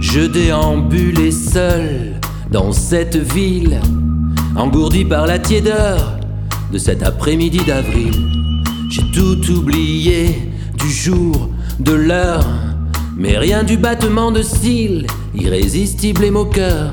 Je déambulais seul dans cette ville, engourdi par la tiédeur de cet après-midi d'avril. J'ai tout oublié du jour, de l'heure, mais rien du battement de cils irrésistible et moqueur.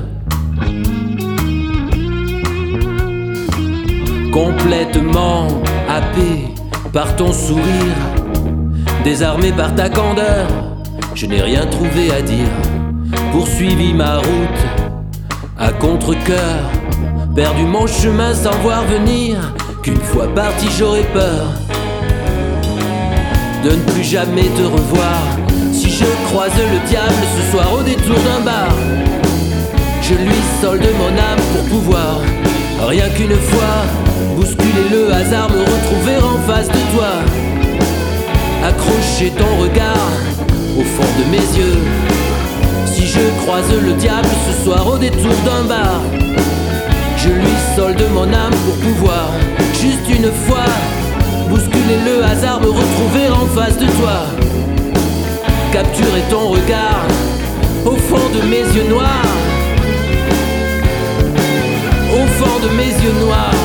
Complètement happé par ton sourire, désarmé par ta candeur, je n'ai rien trouvé à dire. Poursuivi ma route à contre-cœur, perdu mon chemin sans voir venir qu'une fois parti j'aurais peur de ne plus jamais te revoir. Si je croise le diable ce soir au détour d'un bar, je lui solde mon âme pour pouvoir, rien qu'une fois, bousculer le hasard, me retrouver en face de toi, accrocher ton regard au fond de mes yeux. Si je croise le diable ce soir au détour d'un bar, je lui solde mon âme pour pouvoir, juste une fois, bousculer le hasard, me retrouver en face de toi, capturer ton regard au fond de mes yeux noirs, au fond de mes yeux noirs.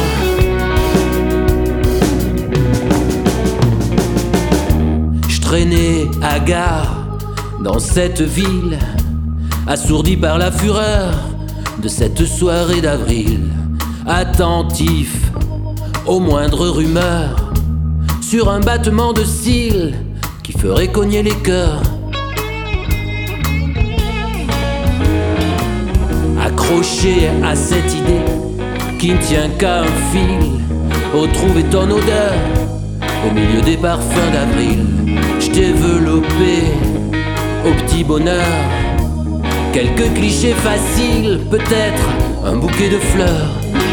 Je traînais hagard dans cette ville, assourdi par la fureur de cette soirée d'avril, attentif aux moindres rumeurs, sur un battement de cils qui ferait cogner les cœurs. Accroché à cette idée qui ne tient qu'à un fil, retrouver ton odeur au milieu des parfums d'avril. Je t'ai développé au petit bonheur quelques clichés faciles, peut-être un bouquet de fleurs,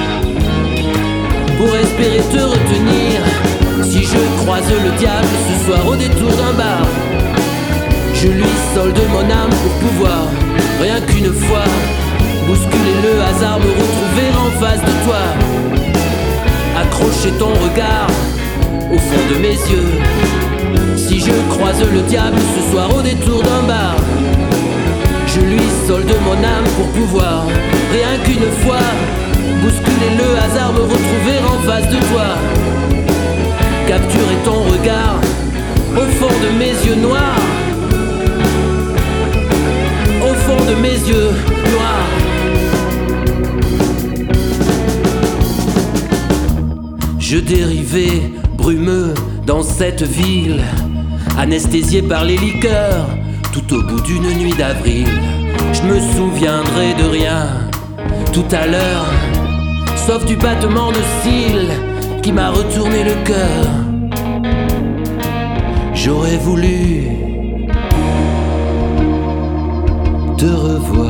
pour espérer te retenir. Si je croise le diable ce soir au détour d'un bar, je lui solde mon âme pour pouvoir, rien qu'une fois, bousculer le hasard, me retrouver en face de toi, accrocher ton regard au fond de mes yeux. Si je croise le diable ce soir au détour d'un bar, je lui solde mon âme pour pouvoir, rien qu'une fois, bousculer le hasard, me retrouver en face de toi, capturer ton regard au fond de mes yeux noirs, au fond de mes yeux noirs. Je dérivais brumeux dans cette ville, anesthésié par les liqueurs, tout au bout d'une nuit d'avril. Je me souviendrai de rien tout à l'heure, sauf du battement de cils qui m'a retourné le cœur. J'aurais voulu te revoir.